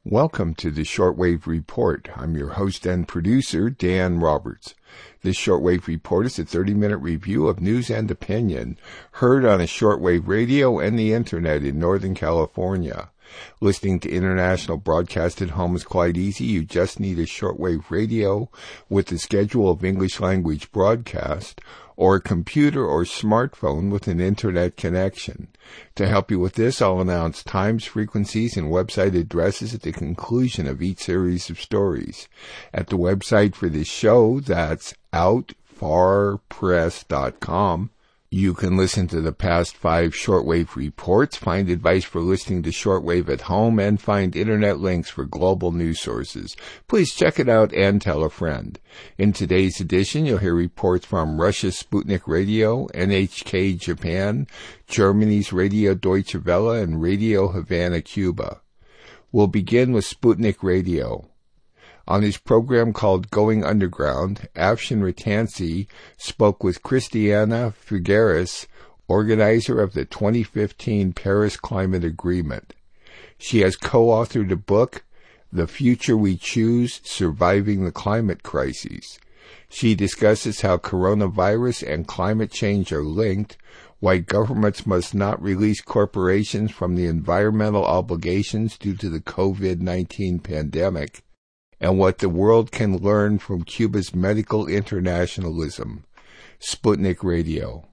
Welcome to the Shortwave Report. I'm your host and producer, Dan Roberts. This Shortwave Report is a 30-minute review of news and opinion heard on a shortwave radio and the internet in Northern California. Listening to international broadcast at home is quite easy. You just need a shortwave radio with a schedule of English language broadcast or a computer or smartphone with an internet connection. To help you with this, I'll announce times, frequencies, and website addresses at the conclusion of each series of stories. At the website for this show, that's outfarpress.com. You can listen to the past 5 shortwave reports, find advice for listening to shortwave at home, and find internet links for global news sources. Please check it out and tell a friend. In today's edition, you'll hear reports from Russia's Sputnik Radio, NHK Japan, Germany's Radio Deutsche Welle, and Radio Havana, Cuba. We'll begin with Sputnik Radio. On his program called Going Underground, Afshin Rattansi spoke with Christiana Figueres, organizer of the 2015 Paris Climate Agreement. She has co-authored a book, The Future We Choose, Surviving the Climate Crises. She discusses how coronavirus and climate change are linked, why governments must not release corporations from the environmental obligations due to the COVID-19 pandemic, and what the world can learn from Cuba's medical internationalism. Sputnik Radio.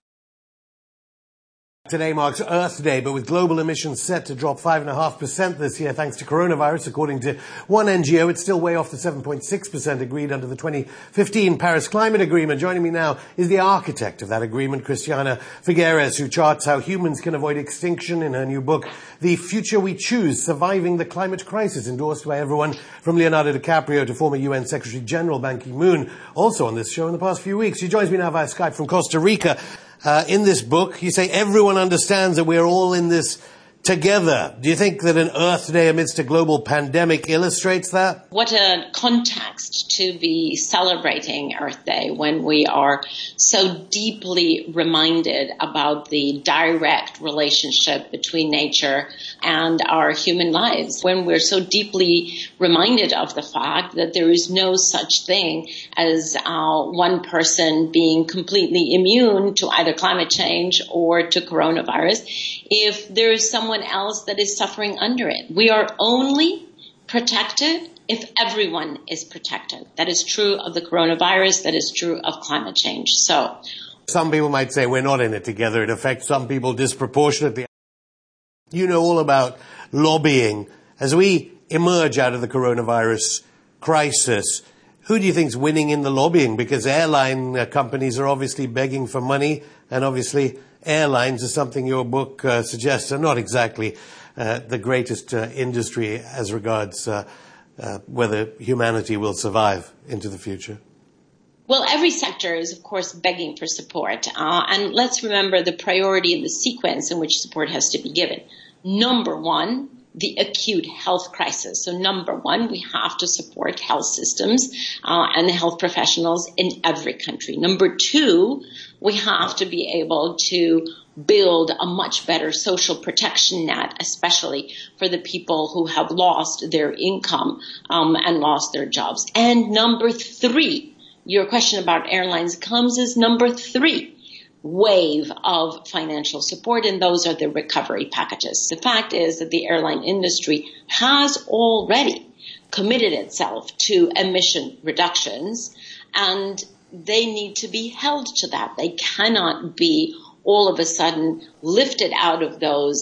Today marks Earth Day, but with global emissions set to drop 5.5% this year thanks to coronavirus, according to one NGO, it's still way off the 7.6% agreed under the 2015 Paris Climate Agreement. Joining me now is the architect of that agreement, Christiana Figueres, who charts how humans can avoid extinction in her new book, The Future We Choose, Surviving the Climate Crisis, endorsed by everyone from Leonardo DiCaprio to former UN Secretary General Ban Ki-moon, also on this show in the past few weeks. She joins me now via Skype from Costa Rica. In this book, you say everyone understands that we're all in this together. Do you think that an Earth Day amidst a global pandemic illustrates that? What a context to be celebrating Earth Day when we are so deeply reminded about the direct relationship between nature and our human lives. When we're so deeply reminded of the fact that there is no such thing as one person being completely immune to either climate change or to coronavirus, if there is someone else that is suffering under it. We are only protected if everyone is protected. That is true of the coronavirus. That is true of climate change. So, some people might say we're not in it together. It affects some people disproportionately. You know all about lobbying. As we emerge out of the coronavirus crisis, who do you think is winning in the lobbying? Because airline companies are obviously begging for money, and obviously airlines is something your book suggests are not exactly the greatest industry as regards whether humanity will survive into the future. Well, every sector is, of course, begging for support. And let's remember the priority and the sequence in which support has to be given. Number one, the acute health crisis. So number one, we have to support health systems and the health professionals in every country. Number two, we have to be able to build a much better social protection net, especially for the people who have lost their income and lost their jobs. And number three, your question about airlines comes as number three wave of financial support, and those are the recovery packages. The fact is that the airline industry has already committed itself to emission reductions, and they need to be held to that. They cannot be all of a sudden lifted out of those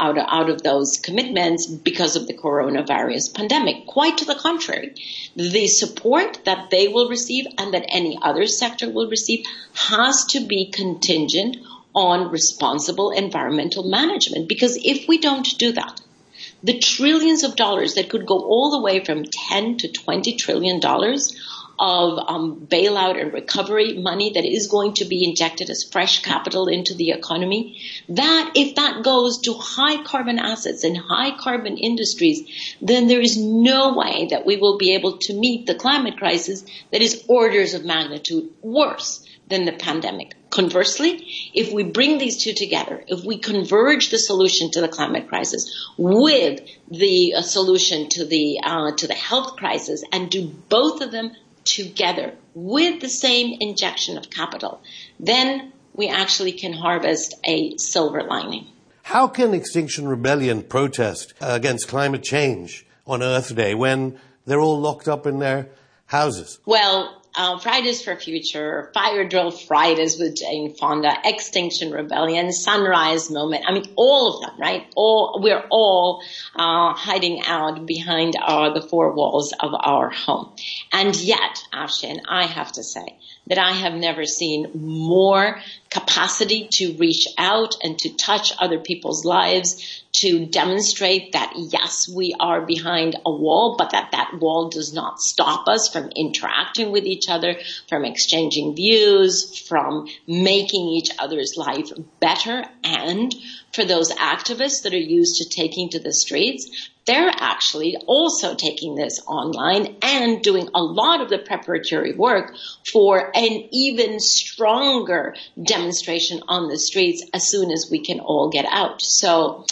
commitments because of the coronavirus pandemic. Quite to the contrary, the support that they will receive and that any other sector will receive has to be contingent on responsible environmental management. Because if we don't do that, the trillions of dollars that could go all the way from 10 to $20 trillion of bailout and recovery money that is going to be injected as fresh capital into the economy, that if that goes to high carbon assets and high carbon industries, then there is no way that we will be able to meet the climate crisis that is orders of magnitude worse than the pandemic. Conversely, if we bring these two together, if we converge the solution to the climate crisis with the solution to the health crisis and do both of them together with the same injection of capital, then we actually can harvest a silver lining. How can Extinction Rebellion protest against climate change on Earth Day when they're all locked up in their houses? Well, Fridays for Future, Fire Drill Fridays with Jane Fonda, Extinction Rebellion, Sunrise Movement. I mean, all of them, right? We're all hiding out behind the four walls of our home. And yet, Afshin, I have to say that I have never seen more capacity to reach out and to touch other people's lives, to demonstrate that, yes, we are behind a wall, but that wall does not stop us from interacting with each other, from exchanging views, from making each other's life better. And for those activists that are used to taking to the streets, they're actually also taking this online and doing a lot of the preparatory work for an even stronger demonstration on the streets as soon as we can all get out. So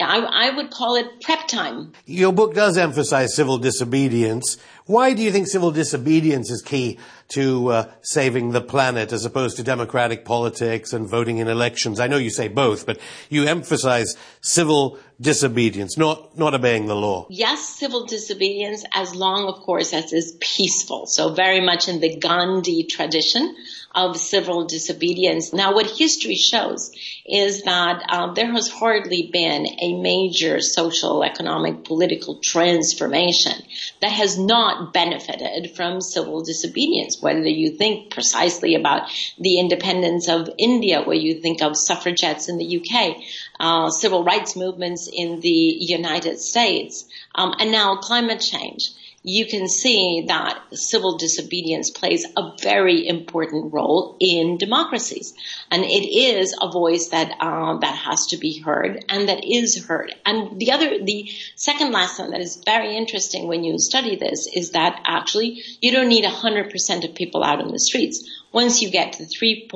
I would call it prep time. Your book does emphasize civil disobedience. Why do you think civil disobedience is key to saving the planet as opposed to democratic politics and voting in elections? I know you say both, but you emphasize civil disobedience, not obeying the law. Yes, civil disobedience, as long, of course, as is peaceful. So very much in the Gandhi tradition of civil disobedience. Now, what history shows is that there has hardly been a major social, economic, political transformation that has not benefited from civil disobedience, whether you think precisely about the independence of India, where you think of suffragettes in the UK, civil rights movements in the United States, and now climate change. You can see that civil disobedience plays a very important role in democracies. And it is a voice that has to be heard and that is heard. And the second lesson that is very interesting when you study this is that actually you don't need 100% of people out on the streets. Once you get to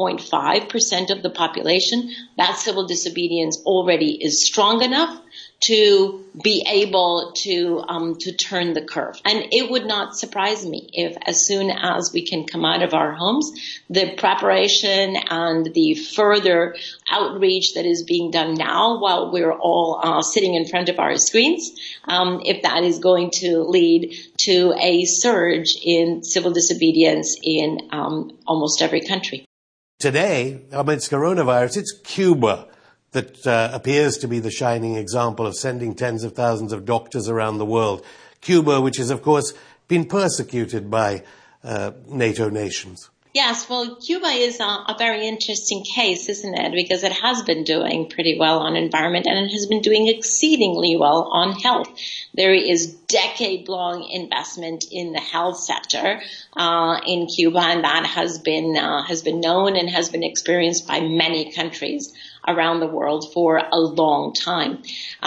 3.5% of the population, that civil disobedience already is strong enough to be able to turn the curve. And it would not surprise me if as soon as we can come out of our homes, the preparation and the further outreach that is being done now while we're all sitting in front of our screens, if that is going to lead to a surge in civil disobedience in almost every country. Today, amidst coronavirus, it's Cuba that appears to be the shining example of sending tens of thousands of doctors around the world. Cuba, which has, of course, been persecuted by NATO nations. Yes, well, Cuba is a very interesting case, isn't it? Because it has been doing pretty well on environment and it has been doing exceedingly well on health. There is decade-long investment in the health sector in Cuba, and that has been known and has been experienced by many countries around the world for a long time.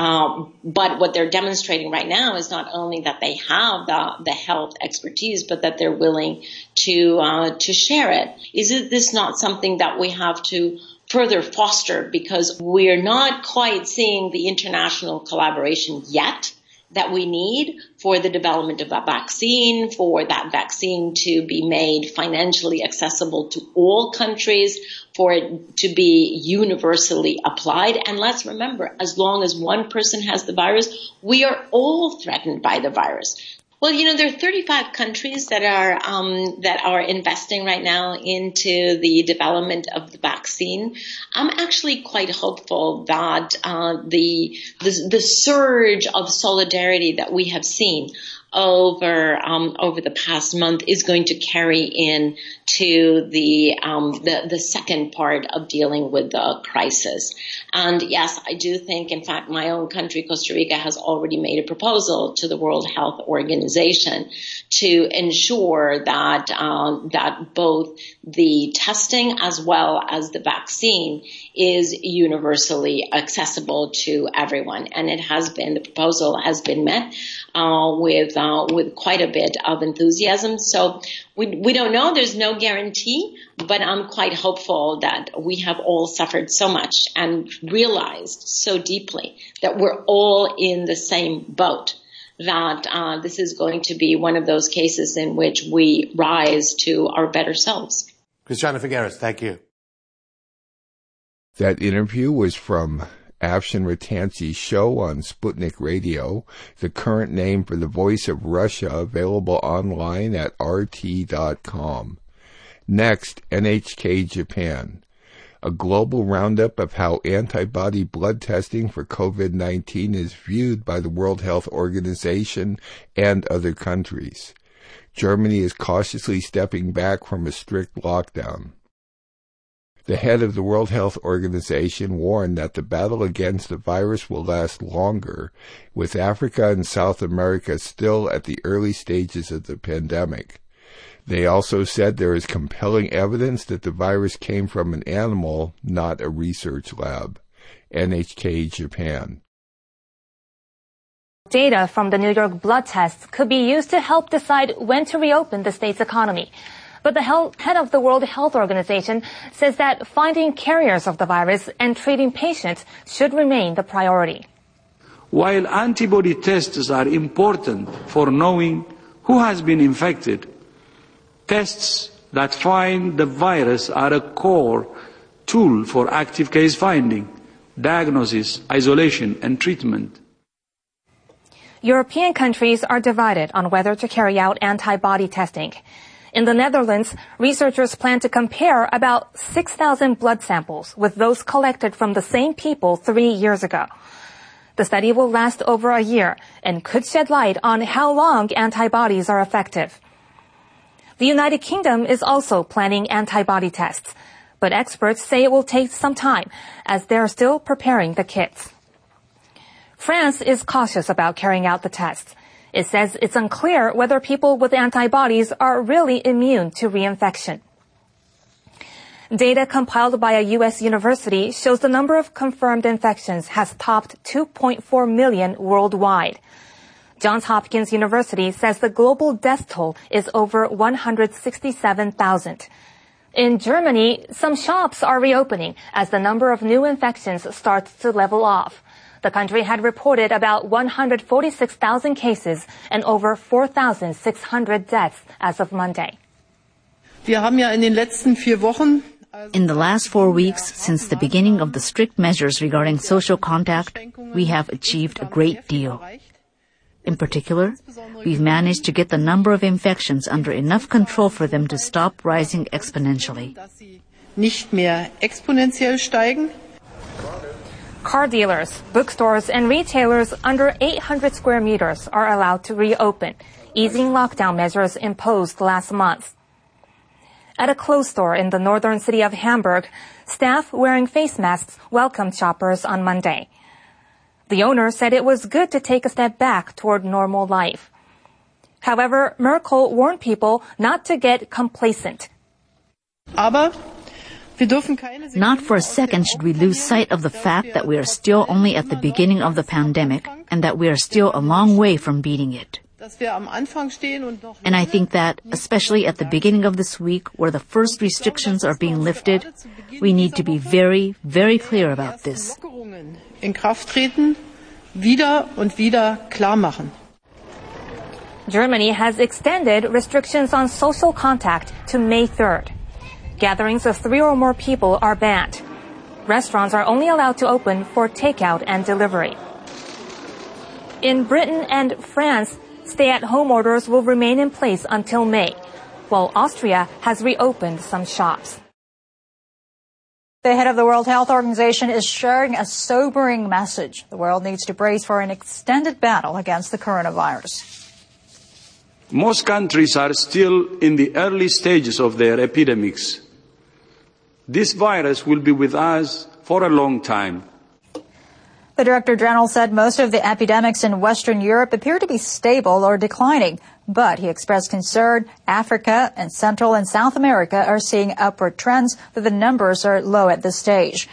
But what they're demonstrating right now is not only that they have the health expertise, but that they're willing to share it. Is this not something that we have to further foster, because we're not quite seeing the international collaboration yet that we need for the development of a vaccine, for that vaccine to be made financially accessible to all countries, for it to be universally applied. And let's remember, as long as one person has the virus, we are all threatened by the virus. Well, there are 35 countries that are investing right now into the development of the vaccine. I'm actually quite hopeful that the surge of solidarity that we have seen over the past month is going to carry in to the second part of dealing with the crisis. And yes, I do think, in fact, my own country, Costa Rica, has already made a proposal to the World Health Organization to ensure that both the testing as well as the vaccine is universally accessible to everyone. And the proposal has been met with quite a bit of enthusiasm. So we don't know. There's no guarantee, but I'm quite hopeful that we have all suffered so much and realized so deeply that we're all in the same boat, that this is going to be one of those cases in which we rise to our better selves. Christiana Figueres, thank you. That interview was from Afshin Rattansi's show on Sputnik Radio, the current name for the Voice of Russia, available online at rt.com. Next, NHK Japan. A global roundup of how antibody blood testing for COVID-19 is viewed by the World Health Organization and other countries. Germany is cautiously stepping back from a strict lockdown. The head of the World Health Organization warned that the battle against the virus will last longer, with Africa and South America still at the early stages of the pandemic. They also said there is compelling evidence that the virus came from an animal, not a research lab. NHK Japan. Data from the New York blood tests could be used to help decide when to reopen the state's economy. But the head of the World Health Organization says that finding carriers of the virus and treating patients should remain the priority. While antibody tests are important for knowing who has been infected, tests that find the virus are a core tool for active case finding, diagnosis, isolation, and treatment. European countries are divided on whether to carry out antibody testing. In the Netherlands, researchers plan to compare about 6,000 blood samples with those collected from the same people 3 years ago. The study will last over a year and could shed light on how long antibodies are effective. The United Kingdom is also planning antibody tests, but experts say it will take some time as they are still preparing the kits. France is cautious about carrying out the tests. It says it's unclear whether people with antibodies are really immune to reinfection. Data compiled by a U.S. university shows the number of confirmed infections has topped 2.4 million worldwide. Johns Hopkins University says the global death toll is over 167,000. In Germany, some shops are reopening as the number of new infections starts to level off. The country had reported about 146,000 cases and over 4,600 deaths as of Monday. In the last 4 weeks, since the beginning of the strict measures regarding social contact, we have achieved a great deal. In particular, we've managed to get the number of infections under enough control for them to stop rising exponentially. Car dealers, bookstores, and retailers under 800 square meters are allowed to reopen, easing lockdown measures imposed last month. At a clothes store in the northern city of Hamburg, staff wearing face masks welcomed shoppers on Monday. The owner said it was good to take a step back toward normal life. However, Merkel warned people not to get complacent. Not for a second should we lose sight of the fact that we are still only at the beginning of the pandemic and that we are still a long way from beating it. And I think that, especially at the beginning of this week, where the first restrictions are being lifted, we need to be very, very clear about this. Germany has extended restrictions on social contact to May 3rd. Gatherings of 3 or more people are banned. Restaurants are only allowed to open for takeout and delivery. In Britain and France, stay-at-home orders will remain in place until May, while Austria has reopened some shops. The head of the World Health Organization is sharing a sobering message. The world needs to brace for an extended battle against the coronavirus. Most countries are still in the early stages of their epidemics. This virus will be with us for a long time. The Director General said most of the epidemics in Western Europe appear to be stable or declining, but he expressed concern Africa and Central and South America are seeing upward trends, but the numbers are low at this stage.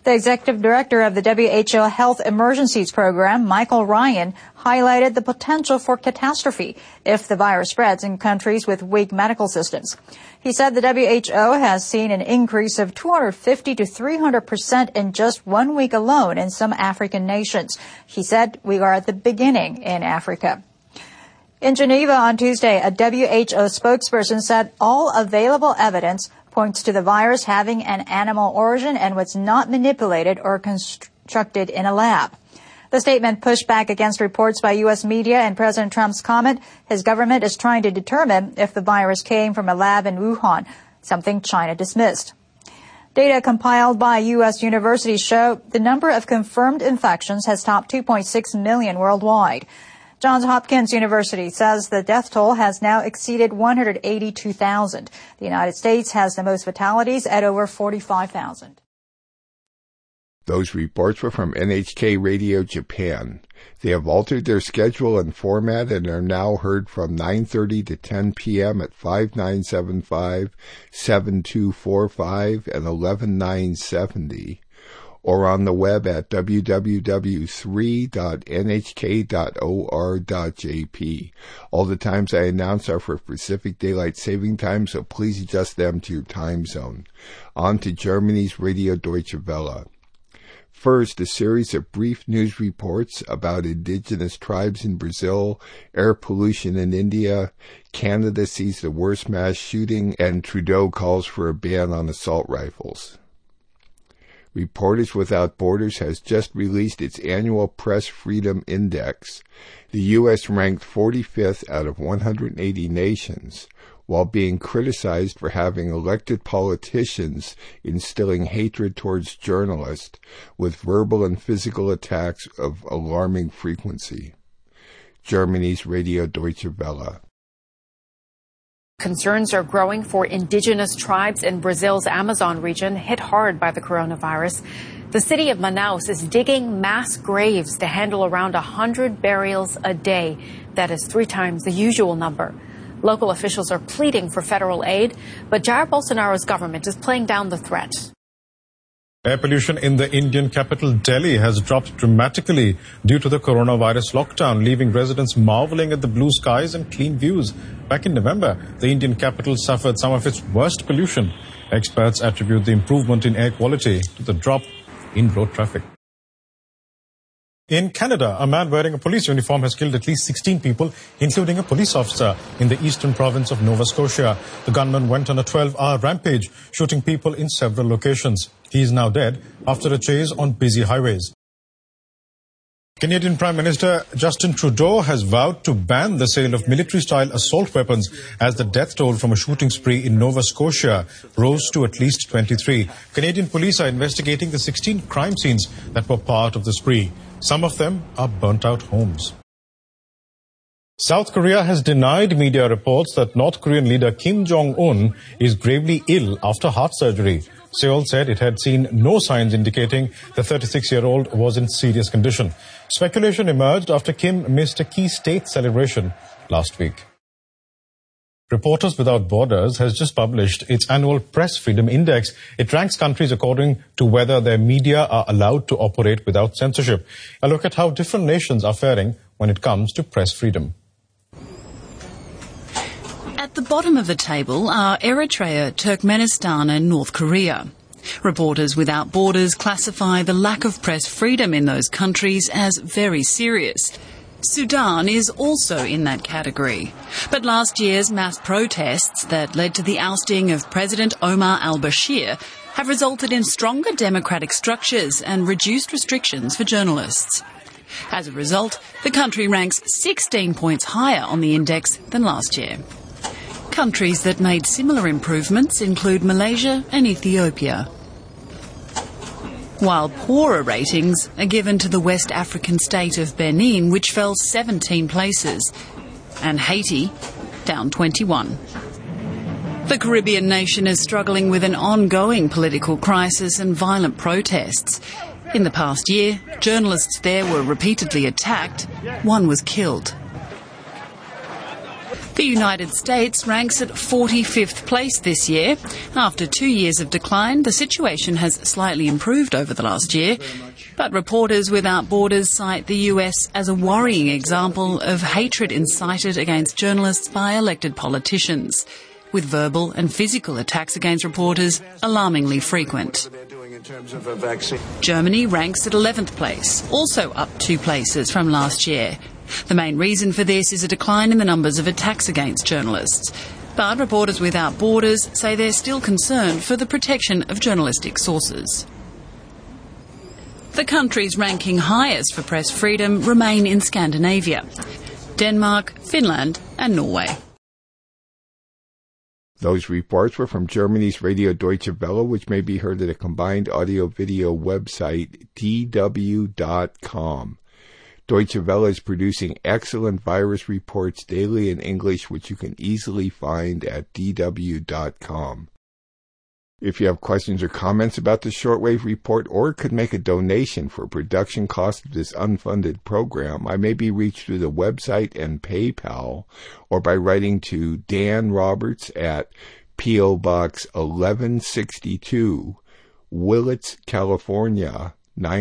The executive director of the WHO Health Emergencies Program, Michael Ryan, highlighted the potential for catastrophe if the virus spreads in countries with weak medical systems. He said the WHO has seen an increase of 250 to 300% in just 1 week alone in some African nations. He said we are at the beginning in Africa. In Geneva on Tuesday, a WHO spokesperson said all available evidence points to the virus having an animal origin and was not manipulated or constructed in a lab. The statement pushed back against reports by U.S. media and President Trump's comment his government is trying to determine if the virus came from a lab in Wuhan, something China dismissed. Data compiled by U.S. universities show the number of confirmed infections has topped 2.6 million worldwide. Johns Hopkins University says the death toll has now exceeded 182,000. The United States has the most fatalities at over 45,000. Those reports were from NHK Radio Japan. They have altered their schedule and format and are now heard from 9:30 to 10 p.m. at 5975, 7245, and 11970. Or on the web at www.3.nhk.or.jp. All the times I announce are for Pacific Daylight Saving Time, so please adjust them to your time zone. On to Germany's Radio Deutsche Welle. First, a series of brief news reports about indigenous tribes in Brazil, air pollution in India, Canada sees the worst mass shooting, and Trudeau calls for a ban on assault rifles. Reporters Without Borders has just released its annual Press Freedom Index. The U.S. ranked 45th out of 180 nations, while being criticized for having elected politicians instilling hatred towards journalists with verbal and physical attacks of alarming frequency. Germany's Radio Deutsche Welle. Concerns are growing for indigenous tribes in Brazil's Amazon region hit hard by the coronavirus. The city of Manaus is digging mass graves to handle around 100 burials a day. That is 3 times the usual number. Local officials are pleading for federal aid, but Jair Bolsonaro's government is playing down the threat. Air pollution in the Indian capital Delhi has dropped dramatically due to the coronavirus lockdown, leaving residents marveling at the blue skies and clean views. Back in November, the Indian capital suffered some of its worst pollution. Experts attribute the improvement in air quality to the drop in road traffic. In Canada, a man wearing a police uniform has killed at least 16 people, including a police officer, in the eastern province of Nova Scotia. The gunman went on a 12-hour rampage, shooting people in several locations. He is now dead after a chase on busy highways. Canadian Prime Minister Justin Trudeau has vowed to ban the sale of military-style assault weapons as the death toll from a shooting spree in Nova Scotia rose to at least 23. Canadian police are investigating the 16 crime scenes that were part of the spree. Some of them are burnt-out homes. South Korea has denied media reports that North Korean leader Kim Jong-un is gravely ill after heart surgery. Seoul said it had seen no signs indicating the 36-year-old was in serious condition. Speculation emerged after Kim missed a key state celebration last week. Reporters Without Borders has just published its annual Press Freedom Index. It ranks countries according to whether their media are allowed to operate without censorship. A look at how different nations are faring when it comes to press freedom. At the bottom of the table are Eritrea, Turkmenistan and North Korea. Reporters Without Borders classify the lack of press freedom in those countries as very serious. Sudan is also in that category. But last year's mass protests that led to the ousting of President Omar al-Bashir have resulted in stronger democratic structures and reduced restrictions for journalists. As a result, the country ranks 16 points higher on the index than last year. Countries that made similar improvements include Malaysia and Ethiopia. While poorer ratings are given to the West African state of Benin, which fell 17 places, and Haiti, down 21. The Caribbean nation is struggling with an ongoing political crisis and violent protests. In the past year, journalists there were repeatedly attacked. One was killed. The United States ranks at 45th place this year. After 2 years of decline, the situation has slightly improved over the last year. But Reporters Without Borders cite the US as a worrying example of hatred incited against journalists by elected politicians, with verbal and physical attacks against reporters alarmingly frequent. Germany ranks at 11th place, also up 2 places from last year. The main reason for this is a decline in the numbers of attacks against journalists. But Reporters Without Borders say they're still concerned for the protection of journalistic sources. The countries ranking highest for press freedom remain in Scandinavia: Denmark, Finland and Norway. Those reports were from Germany's Radio Deutsche Welle, which may be heard at a combined audio-video website, dw.com. Deutsche Welle is producing excellent virus reports daily in English, which you can easily find at dw.com. If you have questions or comments about the Shortwave Report or could make a donation for production costs of this unfunded program, I may be reached through the website and PayPal or by writing to Dan Roberts at P.O. Box 1162, Willits, California,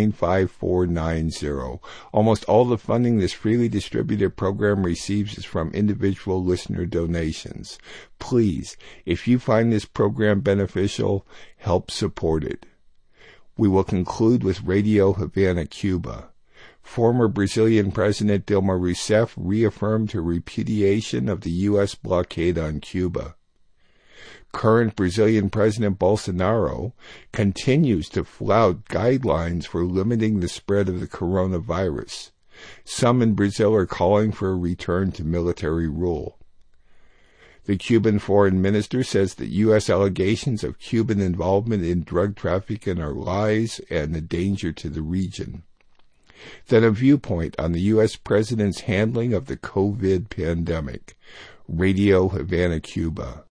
95490. Almost all the funding this freely distributed program receives is from individual listener donations. Please, if you find this program beneficial, help support it. We will conclude with Radio Havana, Cuba. Former Brazilian President Dilma Rousseff reaffirmed her repudiation of the U.S. blockade on Cuba. Current Brazilian President Bolsonaro continues to flout guidelines for limiting the spread of the coronavirus. Some in Brazil are calling for a return to military rule. The Cuban foreign minister says that U.S. allegations of Cuban involvement in drug trafficking are lies and a danger to the region. Then a viewpoint on the U.S. president's handling of the COVID pandemic. Radio Havana, Cuba.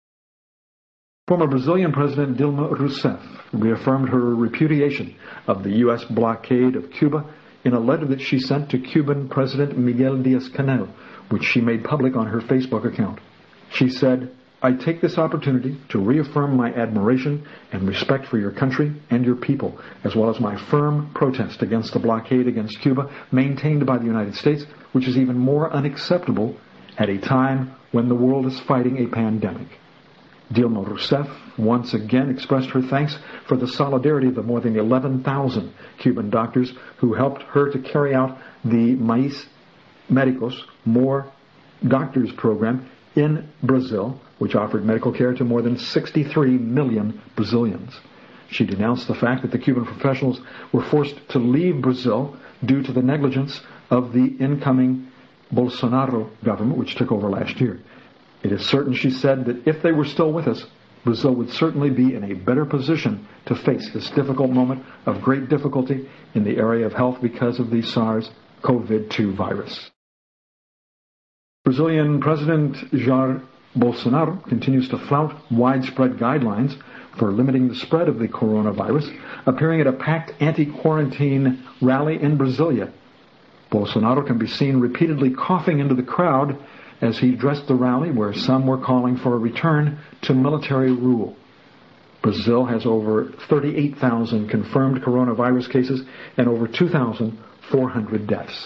Former Brazilian President Dilma Rousseff reaffirmed her repudiation of the U.S. blockade of Cuba in a letter that she sent to Cuban President Miguel Díaz-Canel, which she made public on her Facebook account. She said, "I take this opportunity to reaffirm my admiration and respect for your country and your people, as well as my firm protest against the blockade against Cuba maintained by the United States, which is even more unacceptable at a time when the world is fighting a pandemic." Dilma Rousseff once again expressed her thanks for the solidarity of the more than 11,000 Cuban doctors who helped her to carry out the Mais Médicos, More Doctors program in Brazil, which offered medical care to more than 63 million Brazilians. She denounced the fact that the Cuban professionals were forced to leave Brazil due to the negligence of the incoming Bolsonaro government, which took over last year. It is certain, she said, that if they were still with us, Brazil would certainly be in a better position to face this difficult moment of great difficulty in the area of health because of the SARS-CoV-2 virus. Brazilian President Jair Bolsonaro continues to flout widespread guidelines for limiting the spread of the coronavirus, appearing at a packed anti-quarantine rally in Brasilia. Bolsonaro can be seen repeatedly coughing into the crowd as he addressed the rally, where some were calling for a return to military rule. Brazil has over 38,000 confirmed coronavirus cases and over 2,400 deaths.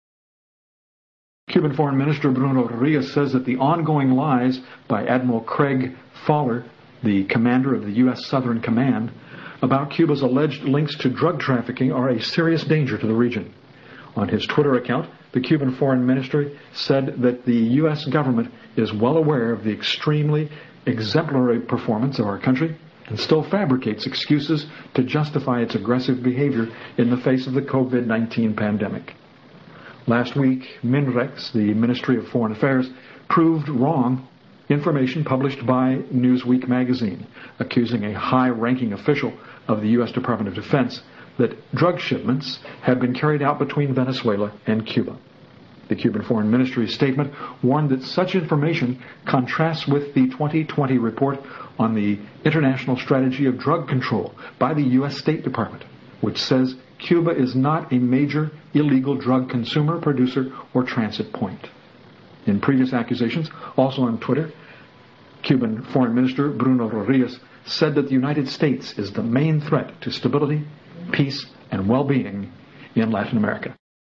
Cuban Foreign Minister Bruno Rodriguez says that the ongoing lies by Admiral Craig Fowler, the commander of the U.S. Southern Command, about Cuba's alleged links to drug trafficking are a serious danger to the region. On his Twitter account, the Cuban Foreign Ministry said that the U.S. government is well aware of the extremely exemplary performance of our country and still fabricates excuses to justify its aggressive behavior in the face of the COVID-19 pandemic. Last week, MINREX, the Ministry of Foreign Affairs, proved wrong information published by Newsweek magazine, accusing a high-ranking official of the U.S. Department of Defense that drug shipments have been carried out between Venezuela and Cuba. The Cuban Foreign Ministry's statement warned that such information contrasts with the 2020 report on the International Strategy of Drug Control by the U.S. State Department, which says Cuba is not a major illegal drug consumer, producer, or transit point. in previous accusations. Also on Twitter, Cuban Foreign Minister Bruno Rodriguez said that the United States is the main threat to stability, peace, and well-being in Latin America.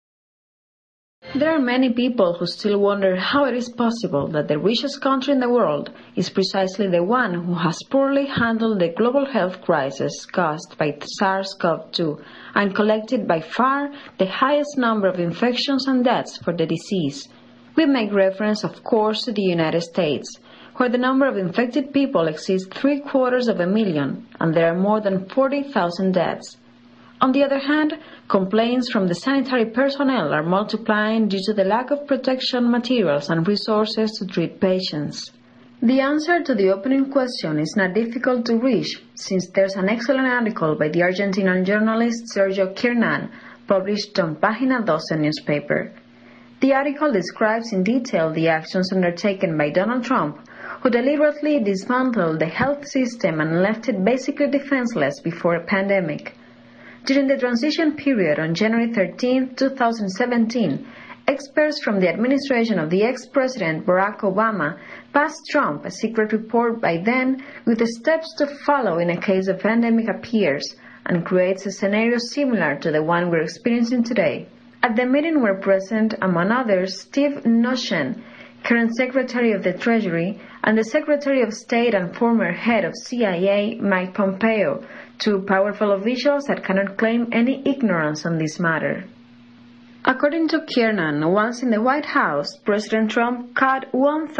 There are many people who still wonder how it is possible that the richest country in the world is precisely the one who has poorly handled the global health crisis caused by SARS-CoV-2 and collected by far the highest number of infections and deaths for the disease. We make reference, of course, to the United States, where the number of infected people exceeds 750,000 and there are more than 40,000 deaths. On the other hand, complaints from the sanitary personnel are multiplying due to the lack of protection materials and resources to treat patients. The answer to the opening question is not difficult to reach, since there's an excellent article by the Argentinian journalist Sergio Kiernan, published on Página 12 newspaper. The article describes in detail the actions undertaken by Donald Trump, who deliberately dismantled the health system and left it basically defenseless before a pandemic. During the transition period on January 13, 2017, experts from the administration of the ex-president Barack Obama passed Trump a secret report by then with the steps to follow in a case a pandemic appears and creates a scenario similar to the one we're experiencing today. At the meeting were present, among others, Steve Mnuchin, current Secretary of the Treasury, and the Secretary of State and former head of CIA, Mike Pompeo, two powerful officials that cannot claim any ignorance on this matter. According to Kiernan, once in the White House, President Trump cut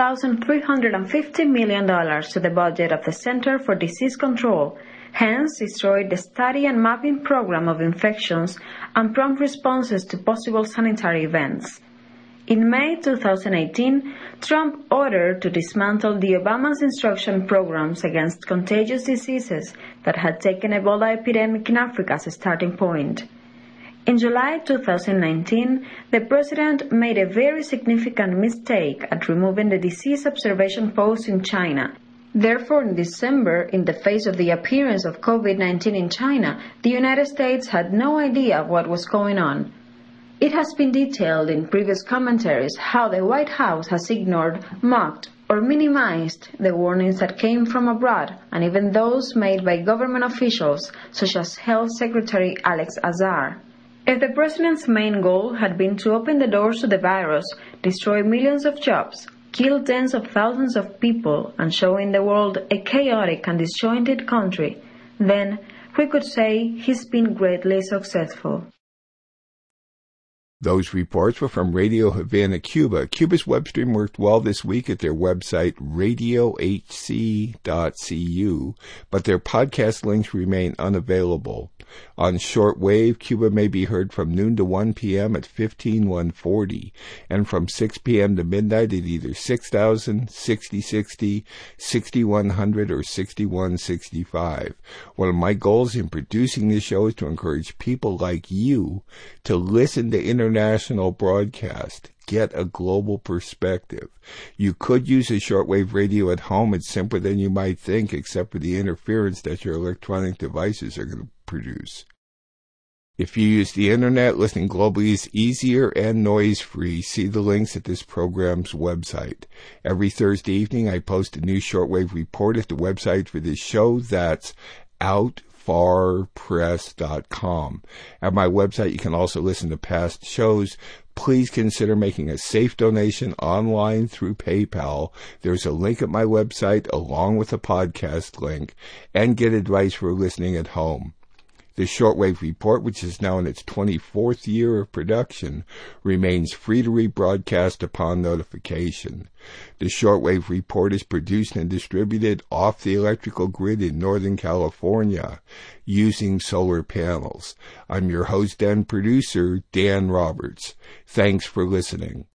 $1,350 million to the budget of the Center for Disease Control, hence destroyed the study and mapping program of infections and prompt responses to possible sanitary events. In May 2018, Trump ordered to dismantle the Obama's instruction programs against contagious diseases that had taken Ebola epidemic in Africa as a starting point. In July 2019, the president made a very significant mistake at removing the disease observation post in China. Therefore, in December, in the face of the appearance of COVID-19 in China, the United States had no idea of what was going on. It has been detailed in previous commentaries how the White House has ignored, mocked, or minimized the warnings that came from abroad, and even those made by government officials, such as Health Secretary Alex Azar. If the president's main goal had been to open the doors to the virus, destroy millions of jobs, kill tens of thousands of people, and show in the world a chaotic and disjointed country, then we could say he's been greatly successful. Those reports were from Radio Havana, Cuba. Cuba's web stream worked well this week at their website, radiohc.cu, but their podcast links remain unavailable. On shortwave, Cuba may be heard from noon to 1 p.m. at 15140, and from 6 p.m. to midnight at either 6000, 6060, 6100, or 6165. One of my goals in producing this show is to encourage people like you to listen to international broadcast. Get a global perspective. You could use a shortwave radio at home. It's simpler than you might think, except for the interference that your electronic devices are going to produce. If you use the internet, listening globally is easier and noise-free. See the links at this program's website. Every Thursday evening, I post a new shortwave report at the website for this show. That's outfarpress.com. At my website, you can also listen to past shows. Please consider making a safe donation online through PayPal. There's a link at my website along with a podcast link, and get advice for listening at home. The Shortwave Report, which is now in its 24th year of production, remains free to rebroadcast upon notification. The Shortwave Report is produced and distributed off the electrical grid in Northern California using solar panels. I'm your host and producer, Dan Roberts. Thanks for listening.